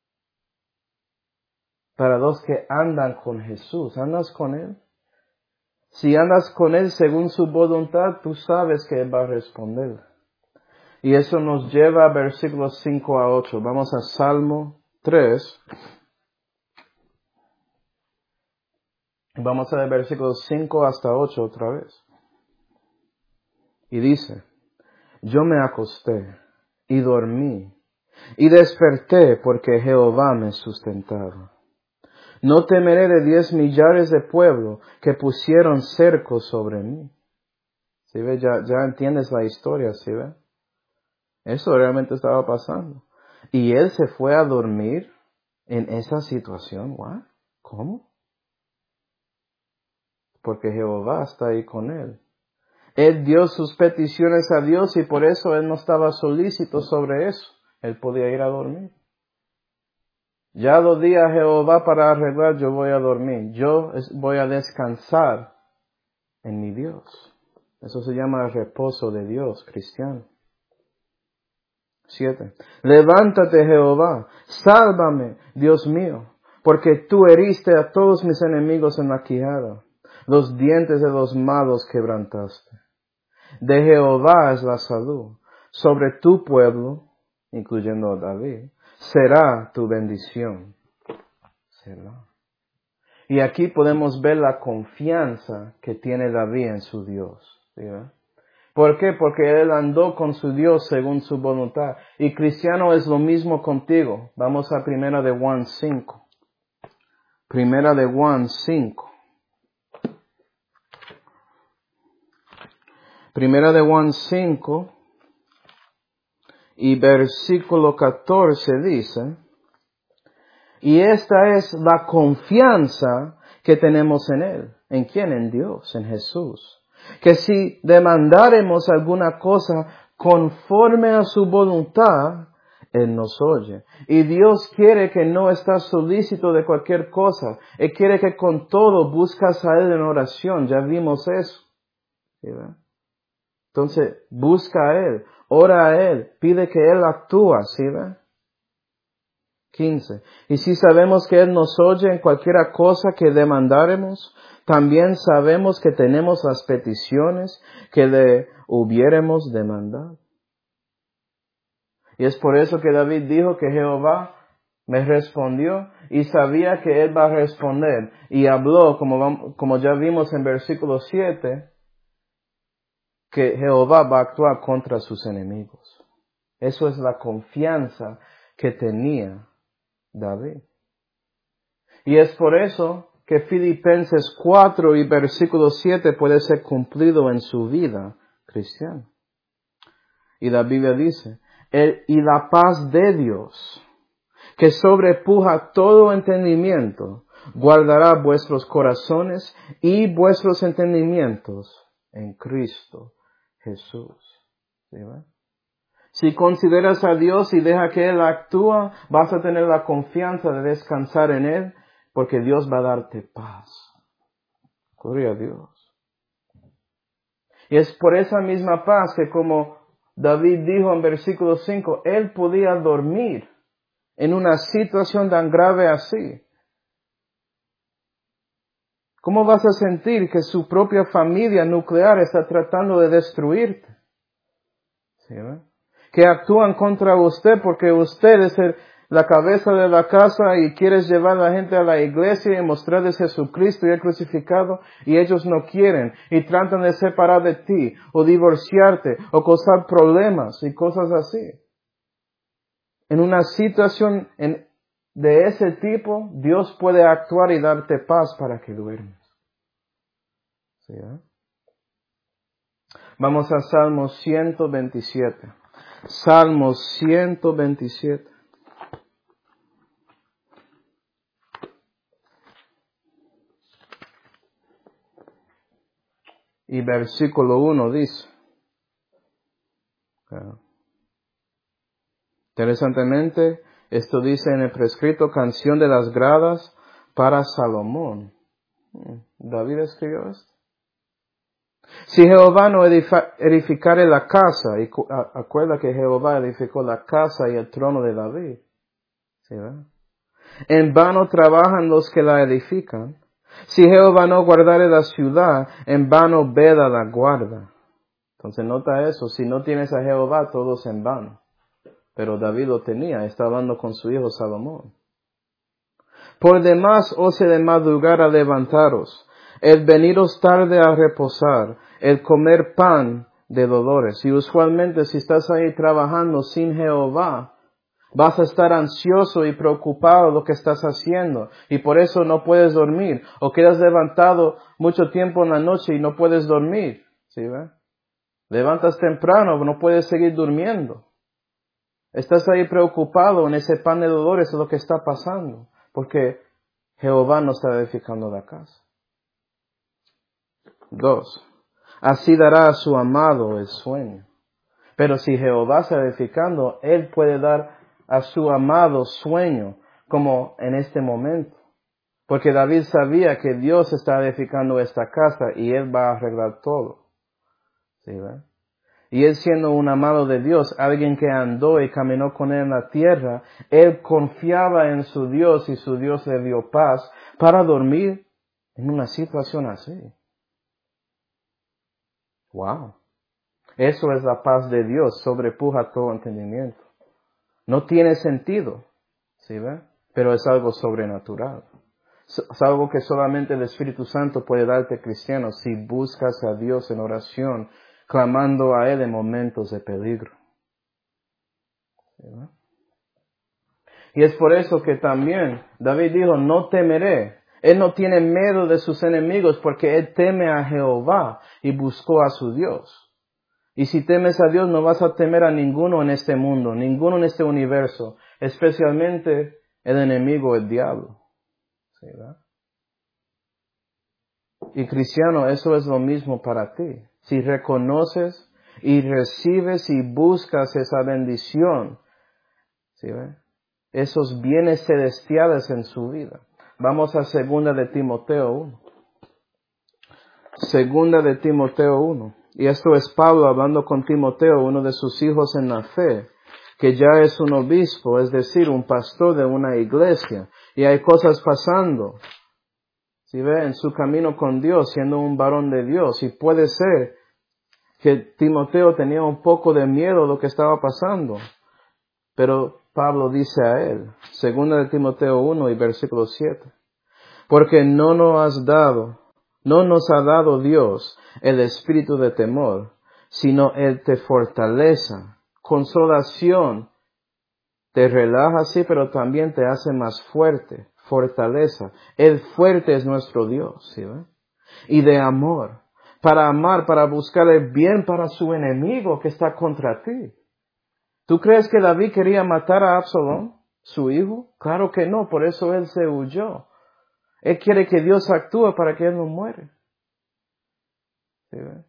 A: Para los que andan con Jesús. ¿Andas con Él? Si andas con Él según su voluntad, tú sabes que Él va a responder. Y eso nos lleva a versículos cinco a ocho. Vamos a Salmo tres. Vamos a ver versículos cinco hasta ocho otra vez. Y dice, yo me acosté y dormí y desperté porque Jehová me sustentaba. No temeré de diez millares de pueblo que pusieron cerco sobre mí. ¿Sí ve? Ya, ya entiendes la historia, ¿sí ve? Eso realmente estaba pasando. Y él se fue a dormir en esa situación. ¿What? ¿Cómo? Porque Jehová está ahí con él. Él dio sus peticiones a Dios y por eso él no estaba solícito sobre eso. Él podía ir a dormir. Ya lo di a Jehová para arreglar, yo voy a dormir. Yo voy a descansar en mi Dios. Eso se llama el reposo de Dios, cristiano. Siete. Levántate, Jehová, sálvame, Dios mío, porque tú heriste a todos mis enemigos en la quijada. Los dientes de los malos quebrantaste. De Jehová es la salud. Sobre tu pueblo, incluyendo a David, será tu bendición. Será. Y aquí podemos ver la confianza que tiene David en su Dios. ¿Sí? ¿Por qué? Porque él andó con su Dios según su voluntad. Y cristiano es lo mismo contigo. Vamos a primera de Juan cinco. Primera de Juan cinco. Primera de Juan cinco y versículo catorce dice, y esta es la confianza que tenemos en Él. ¿En quién? En Dios, en Jesús. Que si demandáremos alguna cosa conforme a su voluntad, Él nos oye. Y Dios quiere que no estás solícito de cualquier cosa. Él quiere que con todo buscas a Él en oración. Ya vimos eso. ¿Sí, verdad? Entonces, busca a Él, ora a Él, pide que Él actúe, ¿sí ve? quince. Y si sabemos que Él nos oye en cualquier cosa que demandáremos, también sabemos que tenemos las peticiones que le hubiéramos demandado. Y es por eso que David dijo que Jehová me respondió y sabía que Él va a responder. Y habló, como, vamos, como ya vimos en versículo siete, que Jehová va a actuar contra sus enemigos. Eso es la confianza que tenía David. Y es por eso que Filipenses cuatro y versículo siete puede ser cumplido en su vida cristiana. Y la Biblia dice, el, y la paz de Dios, que sobrepuja todo entendimiento, guardará vuestros corazones y vuestros entendimientos en Cristo Jesús. ¿Sí, va? Si consideras a Dios y deja que Él actúa, vas a tener la confianza de descansar en Él, porque Dios va a darte paz. Gloria a Dios. Y es por esa misma paz que, como David dijo en versículo cinco, Él podía dormir en una situación tan grave así. ¿Cómo vas a sentir que su propia familia nuclear está tratando de destruirte? ¿Sí, ¿verdad? Que actúan contra usted porque usted es el, la cabeza de la casa y quieres llevar a la gente a la iglesia y mostrarles Jesucristo y el crucificado y ellos no quieren y tratan de separar de ti o divorciarte o causar problemas y cosas así. En una situación en, de ese tipo, Dios puede actuar y darte paz para que duermes. ¿Sí, eh? Vamos a Salmo ciento veintisiete. Salmo ciento veintisiete. Y versículo uno dice, Interesantemente, esto dice en el prescrito Canción de las Gradas para Salomón. David escribió esto. Si Jehová no edifa, edificare la casa, y cu, a, acuerda que Jehová edificó la casa y el trono de David. ¿Sí, verdad? En vano trabajan los que la edifican. Si Jehová no guardare la ciudad, en vano vela la guarda. Entonces nota eso, si no tienes a Jehová, todo es en vano. Pero David lo tenía, está hablando con su hijo Salomón. Por demás os he de madrugar a levantaros, el veniros tarde a reposar, el comer pan de dolores. Y usualmente si estás ahí trabajando sin Jehová, vas a estar ansioso y preocupado de lo que estás haciendo. Y por eso no puedes dormir. O quedas levantado mucho tiempo en la noche y no puedes dormir. ¿Sí, ve? Levantas temprano, no puedes seguir durmiendo. Estás ahí preocupado en ese pan de dolores de lo que está pasando. Porque Jehová no está edificando la casa. Dos. Así dará a su amado el sueño. Pero si Jehová está edificando, Él puede dar a su amado sueño, como en este momento. Porque David sabía que Dios está edificando esta casa y Él va a arreglar todo. ¿Sí, ve? Y Él siendo un amado de Dios, alguien que andó y caminó con Él en la tierra, Él confiaba en su Dios y su Dios le dio paz para dormir en una situación así. Wow. Eso es la paz de Dios, sobrepuja todo entendimiento. No tiene sentido, ¿sí ve? Pero es algo sobrenatural. Es algo que solamente el Espíritu Santo puede darte, cristiano, si buscas a Dios en oración, clamando a Él en momentos de peligro. ¿Sí ve? Y es por eso que también David dijo, no temeré. Él no tiene miedo de sus enemigos porque Él teme a Jehová y buscó a su Dios. Y si temes a Dios no vas a temer a ninguno en este mundo, ninguno en este universo, especialmente el enemigo, el diablo. ¿Sí, verdad? Y cristiano, eso es lo mismo para ti. Si reconoces y recibes y buscas esa bendición, ¿sí, verdad? Esos bienes celestiales en su vida. Vamos a segunda de Timoteo uno. Segunda de Timoteo uno. Y esto es Pablo hablando con Timoteo, uno de sus hijos en la fe, que ya es un obispo, es decir, un pastor de una iglesia. Y hay cosas pasando, ¿sí ve? En su camino con Dios, siendo un varón de Dios. Y puede ser que Timoteo tenía un poco de miedo de lo que estaba pasando. Pero Pablo dice a él, segunda de Timoteo uno y versículo siete, porque no nos has dado, no nos ha dado Dios el espíritu de temor, sino Él te fortaleza, consolación, te relaja, sí, pero también te hace más fuerte, fortaleza. El fuerte es nuestro Dios, ¿sí ve? Y de amor, para amar, para buscar el bien para su enemigo que está contra ti. ¿Tú crees que David quería matar a Absalón, su hijo? Claro que no, por eso él se huyó. Él quiere que Dios actúe para que él no muere. ¿Sí, ve?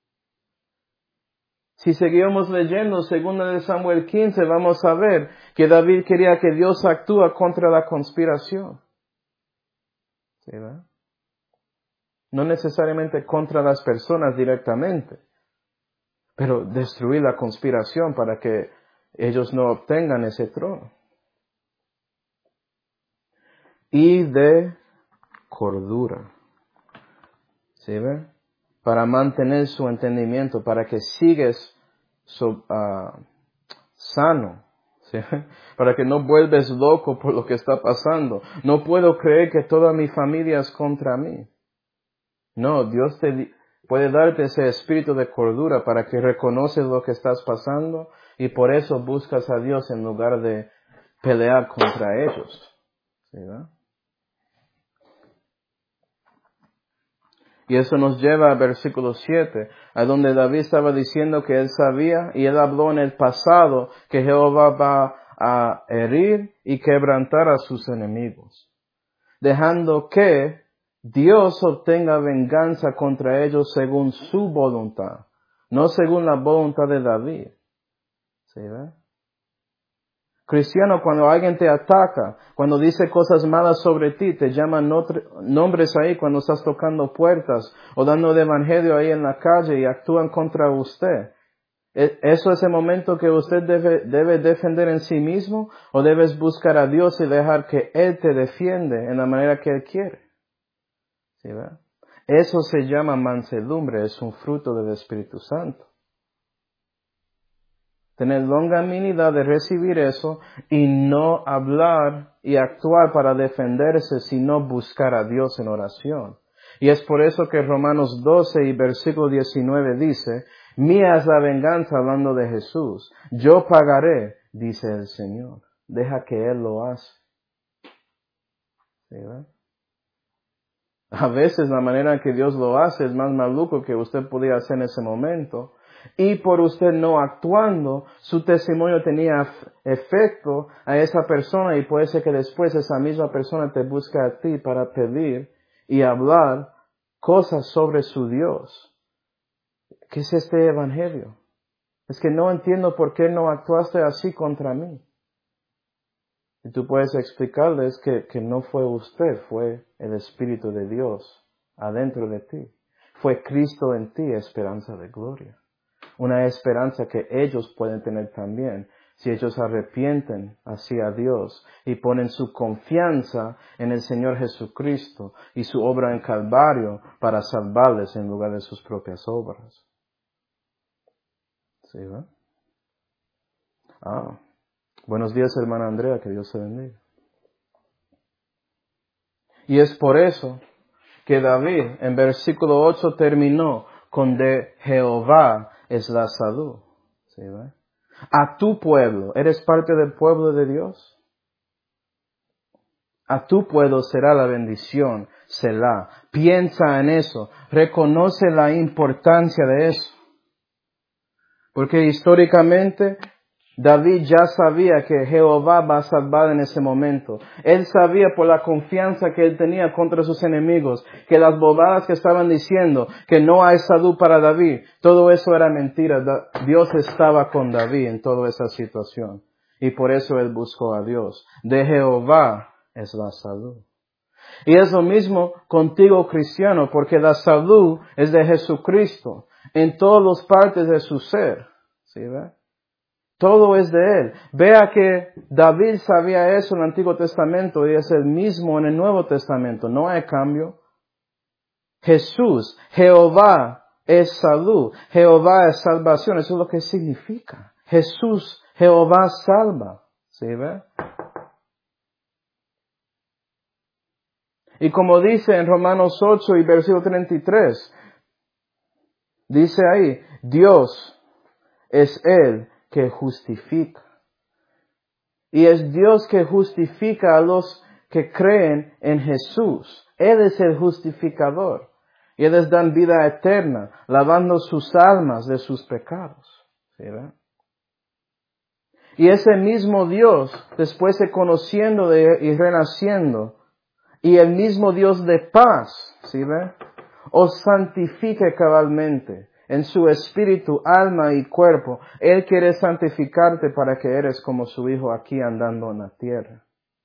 A: Si seguimos leyendo segunda de Samuel quince, vamos a ver que David quería que Dios actúe contra la conspiración. ¿Sí, ve? No necesariamente contra las personas directamente, pero destruir la conspiración para que ellos no obtengan ese trono. Y de cordura. ¿Sí, ve? Para mantener su entendimiento, para que sigues so, uh, sano, ¿sí? Para que no vuelves loco por lo que está pasando. No puedo creer que toda mi familia es contra mí. No, Dios te puede darte ese espíritu de cordura para que reconoces lo que estás pasando y por eso buscas a Dios en lugar de pelear contra ellos. ¿Sí, ¿verdad? Y eso nos lleva al versículo siete, a donde David estaba diciendo que él sabía, y él habló en el pasado, que Jehová va a herir y quebrantar a sus enemigos, dejando que Dios obtenga venganza contra ellos según su voluntad, no según la voluntad de David. ¿Sí, ve? Cristiano, cuando alguien te ataca, cuando dice cosas malas sobre ti, te llaman nombres ahí cuando estás tocando puertas o dando el evangelio ahí en la calle y actúan contra usted. ¿Eso es el momento que usted debe, debe defender en sí mismo o debes buscar a Dios y dejar que Él te defiende en la manera que Él quiere? ¿Sí, verdad? Eso se llama mansedumbre, es un fruto del Espíritu Santo. Tener longanimidad de recibir eso y no hablar y actuar para defenderse, sino buscar a Dios en oración. Y es por eso que Romanos doce y versículo diecinueve dice, mía es la venganza, hablando de Jesús. Yo pagaré, dice el Señor. Deja que Él lo hace. ¿Sí, verdad? A veces la manera en que Dios lo hace es más maluco que usted podía hacer en ese momento. Y por usted no actuando, su testimonio tenía efecto a esa persona y puede ser que después esa misma persona te busque a ti para pedir y hablar cosas sobre su Dios. ¿Qué es este evangelio? Es que no entiendo por qué no actuaste así contra mí. Y tú puedes explicarles que, que no fue usted, fue el Espíritu de Dios adentro de ti. Fue Cristo en ti, esperanza de gloria. Una esperanza que ellos pueden tener también, si ellos arrepienten hacia Dios y ponen su confianza en el Señor Jesucristo y su obra en Calvario para salvarles en lugar de sus propias obras. ¿Sí, va? Ah. Buenos días, hermana Andrea, que Dios te bendiga. Y es por eso que David en versículo ocho terminó con de Jehová es la salud. ¿Sí, va? A tu pueblo, ¿eres parte del pueblo de Dios? A tu pueblo será la bendición, Selah. Piensa en eso, reconoce la importancia de eso. Porque históricamente David ya sabía que Jehová va a salvar en ese momento. Él sabía por la confianza que él tenía contra sus enemigos, que las bobadas que estaban diciendo, que no hay salud para David, todo eso era mentira. Dios estaba con David en toda esa situación. Y por eso él buscó a Dios. De Jehová es la salud. Y es lo mismo contigo, cristiano, porque la salud es de Jesucristo en todas las partes de su ser. ¿Sí, ve? Todo es de Él. Vea que David sabía eso en el Antiguo Testamento y es el mismo en el Nuevo Testamento. No hay cambio. Jesús, Jehová es salud. Jehová es salvación. Eso es lo que significa. Jesús, Jehová salva. ¿Sí ve? Y como dice en Romanos ocho y versículo treinta y tres, dice ahí, Dios es Él que justifica. Y es Dios que justifica a los que creen en Jesús. Él es el justificador. Y Él les da vida eterna, lavando sus almas de sus pecados. ¿Sí, verdad? Y ese mismo Dios, después de conociendo de, y renaciendo, y el mismo Dios de paz, ¿sí, verdad? Os santifique cabalmente en su espíritu, alma y cuerpo. Él quiere santificarte para que eres como su Hijo aquí andando en la tierra.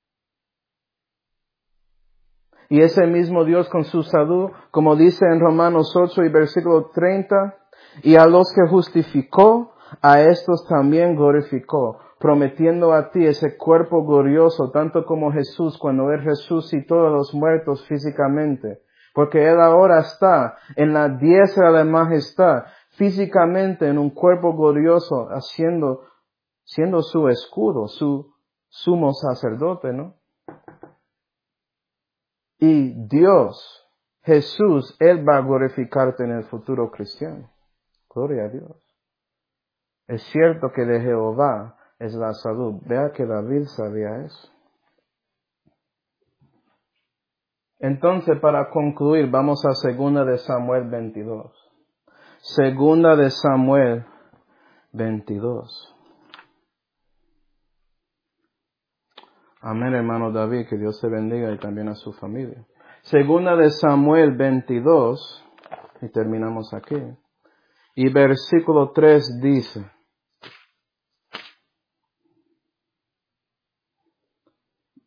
A: Y ese mismo Dios con su salud, como dice en Romanos ocho y versículo treinta, y a los que justificó, a estos también glorificó, prometiendo a ti ese cuerpo glorioso, tanto como Jesús cuando Él resucitó a los muertos físicamente. Porque Él ahora está en la diestra de la majestad, físicamente en un cuerpo glorioso, haciendo, siendo su escudo, su sumo sacerdote, ¿no? Y Dios, Jesús, Él va a glorificarte en el futuro cristiano. Gloria a Dios. Es cierto que de Jehová es la salud. Vea que David sabía eso. Entonces, para concluir, vamos a Segunda de Samuel veintidós. Segunda de Samuel veintidós. Amén, hermano David, que Dios te bendiga y también a su familia. Segunda de Samuel veintidós, y terminamos aquí. Y versículo tres dice,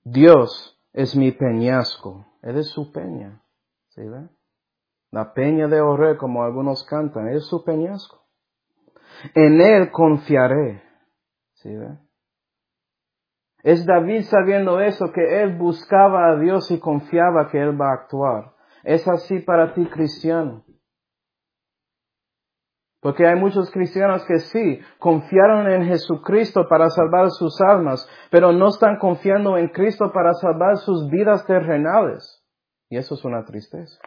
A: Dios es mi peñasco. Él es su peña. ¿Sí ven? La peña de Oreb, como algunos cantan, es su peñasco. En Él confiaré. ¿Sí ven? Es David sabiendo eso, que él buscaba a Dios y confiaba que Él va a actuar. Es así para ti, cristiano. Porque hay muchos cristianos que sí, confiaron en Jesucristo para salvar sus almas, pero no están confiando en Cristo para salvar sus vidas terrenales. Y eso es una tristeza.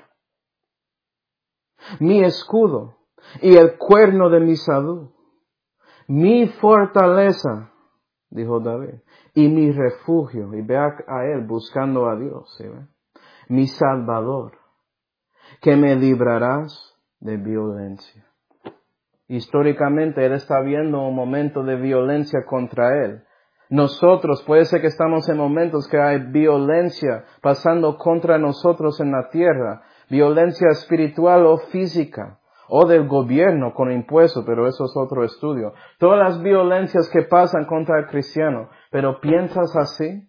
A: Mi escudo y el cuerno de mi salud, mi fortaleza, dijo David, y mi refugio, y ve a, a él buscando a Dios, ¿sí ve? Mi salvador, que me librarás de violencia. Históricamente él está viendo un momento de violencia contra él. Nosotros, puede ser que estamos en momentos que hay violencia pasando contra nosotros en la tierra, violencia espiritual o física, o del gobierno con impuestos, pero eso es otro estudio. Todas las violencias que pasan contra el cristiano, pero ¿piensas así?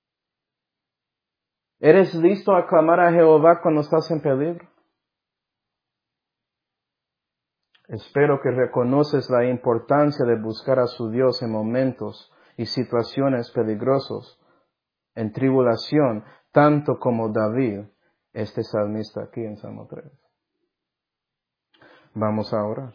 A: ¿Eres listo a clamar a Jehová cuando estás en peligro? Espero que reconoces la importancia de buscar a su Dios en momentos y situaciones peligrosos, en tribulación, tanto como David, este salmista aquí en Salmo tres. Vamos a orar.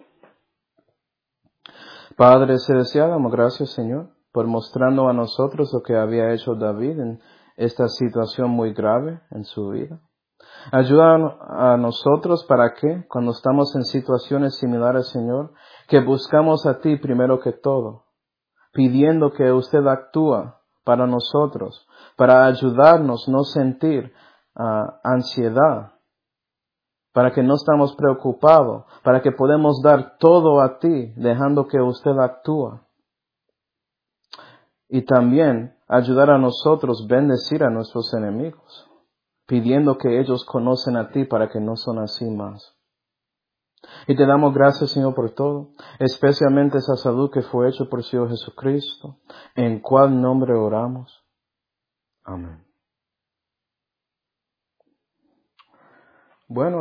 A: Padre celestial, damos gracias, Señor, por mostrando a nosotros lo que había hecho David en esta situación muy grave en su vida. Ayuda a nosotros para que, cuando estamos en situaciones similares, Señor, que buscamos a ti primero que todo, pidiendo que usted actúa para nosotros, para ayudarnos no sentir uh, ansiedad, para que no estamos preocupados, para que podemos dar todo a ti, dejando que usted actúa. Y también ayudar a nosotros bendecir a nuestros enemigos, pidiendo que ellos conocen a ti para que no son así más. Y te damos gracias, Señor, por todo, especialmente esa salud que fue hecha por Señor Jesucristo, en cuál nombre oramos. Amén. Bueno.